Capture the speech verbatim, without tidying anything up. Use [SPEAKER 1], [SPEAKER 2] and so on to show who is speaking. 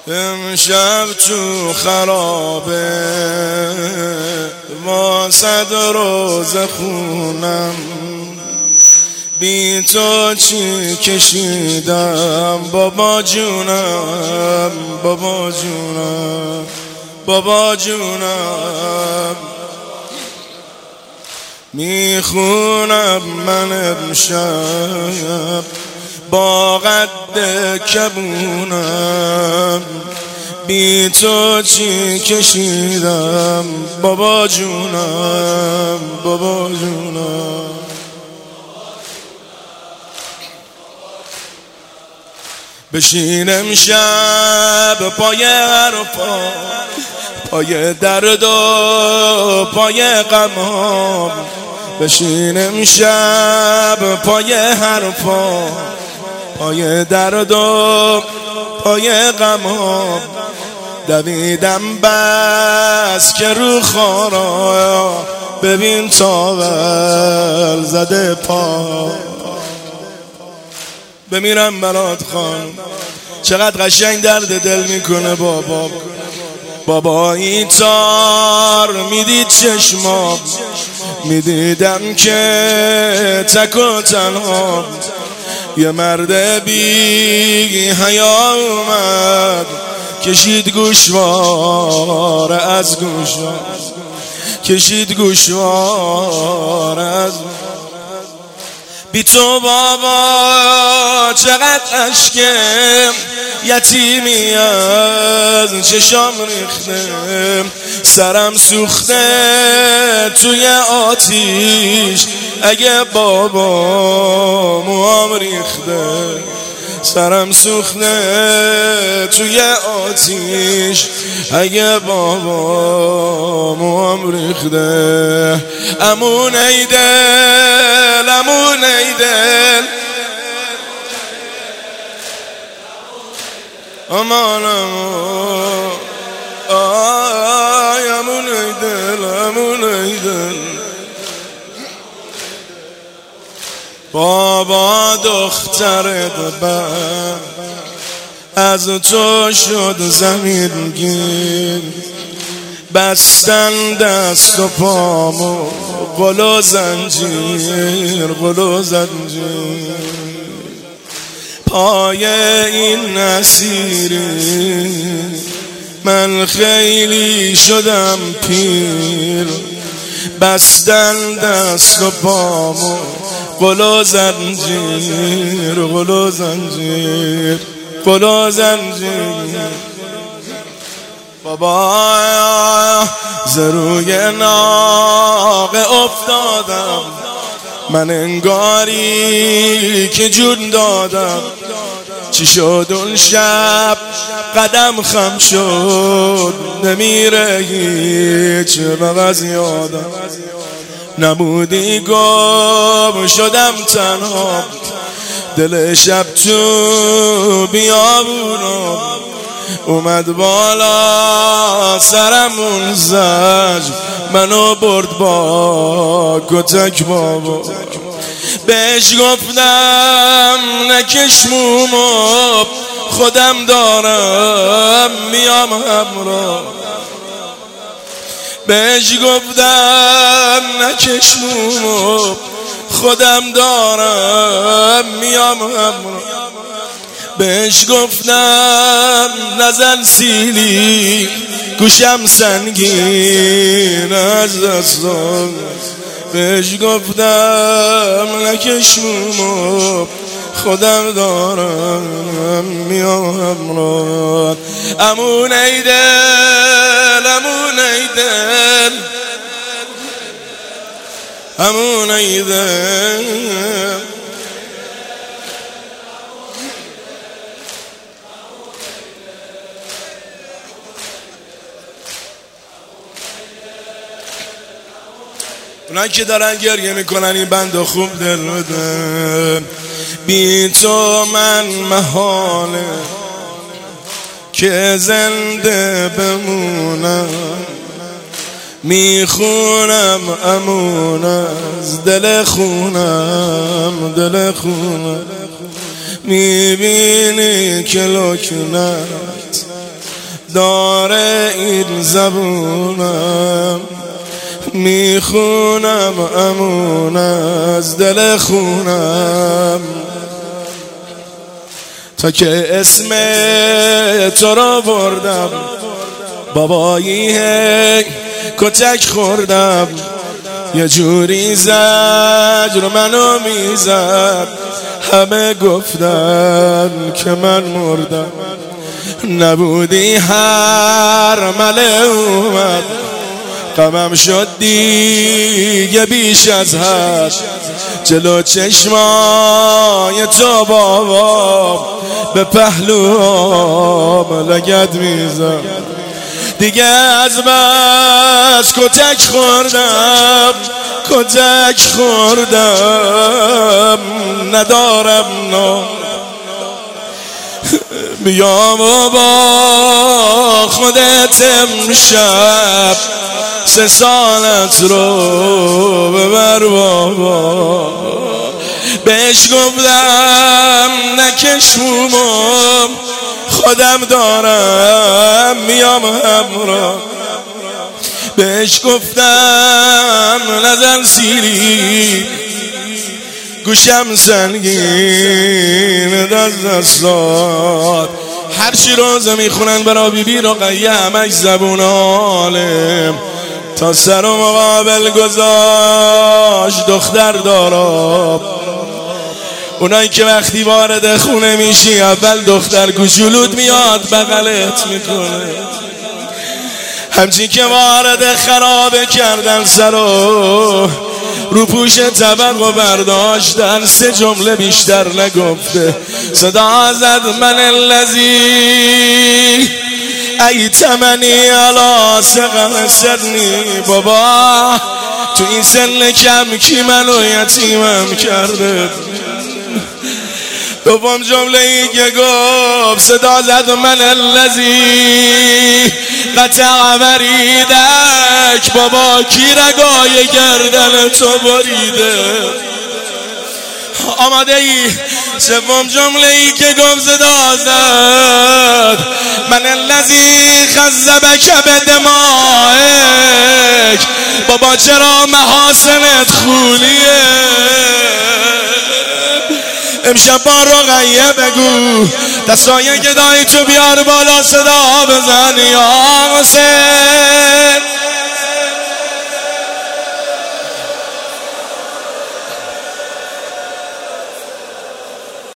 [SPEAKER 1] امشب تو خرابه واسد روز خونم، بی تو چی کشیدم بابا جونم، بابا جونم، بابا جونم. میخونم من امشب با قد کبونم، بی تو چی کشیدم بابا جونم، بابا جونم. بشین امشب پای حرفا، پای درد و پای غمام، بشین امشب پای حرفا، پای درد و پای غمام. دویدم بس که رو خارا، ببین تاول زده پا. بمیرم برات خان، چقدر قشنگ درد دل میکنه بابا. بابایی تار میدید چشمام، میدیدم که تک و تنها یه مرد بی حیا اومد، کشید گوشوار از گوشوار، کشید گوشوار از بی تو بابا. چقدر اشکم یتیمی از چشام ریخته، سرم سوخته توی آتیش اگه بابا موام ریخته، سرم سوخته توی آتیش اگه بابا موام ریخته. امون ای دل، امون ای دل، امان امان، آی امون ای دل، امون ای دل. بابا دخترت بر از تو شد زمین گیر، بستن دست و پامو قل و زنجیر، قل و زنجیر. پای این اسیری من خیلی شدم پیر، بستن دست و پامو قل و زنجیر، قل و زنجیر، قل و زنجیر. بابا ز روی ناقه افتادم من، انگاری که جون دادم. چی شد اون شب قدم خم شد، نمیره هیچ وقت یادم. نبودی گم شدم تنها، دل شب تو بیابونم اومد بالا سرمون زج، منو برد با کتک بابا. بهش گفتم نکش مومو، خودم دارم میام همراه. بهش گفتم نکش مومو، خودم دارم میام همراه. بهش گفتم نزن سیلی، گوشم سنگین از دستان. بهش گفتم نکش مومو، خودم دارم میام همراه. امون ای دل، امون ای دل، امون ای دل. اونایی که دارن گریه میکنن این بندو خوب دل بدن. بی تو من محاله که زنده بمونم، میخونم امون از دل خونم، دل خونم. میبینی که لکنت داره این زبونم، میخونم امون از دل خونم، تا که اسم تو را بردم بابایی کتک خوردم، یه جوری زجر منو میزد، همه گفتن که من مردم، نبودی هر مله اومد، غمم شد دیگه بیش از حد، جلو چشمای تو بابا به پهلوام لگد میزم، دیگه از بس کتک خوردم، کتک خوردم، ندارم نام، بیام و با خودت امشب سه سالت رو ببر بابا، بهش گفتم نکش مومم، خودم دارم میام همراه، بهش گفتم نزن سیری، گوشم سنگین دست دستات، هرچی روزه میخونن برا بی بی رقیه همش زبون عالم، تا سر و مقابل گذاشت دختر دارم، اونایی که وقتی وارد خونه میشی اول دختر گوشولود میاد بغلت میکنه، همچین که وارد خرابه کردن سرو رو پوش طبق و برداشتن، سه جمله بیشتر نگفته، صدا زد من الذی ایتمنی علی صغر سنی، بابا تو این سن کم کی منو یتیمم کرده، دوم جمله ای که گفت صدا زد من الذی قطع وریدک، بابا کی رگای گردن تو بریده، آماده ای؟ سوم جمله ای که گفت صدا زد من الذی خذبک بدمائک، بابا چرا محاسنت خونیه، امشب با رقیه بگو دستای گدای تو بیار بالا صدا بزن یا حسین.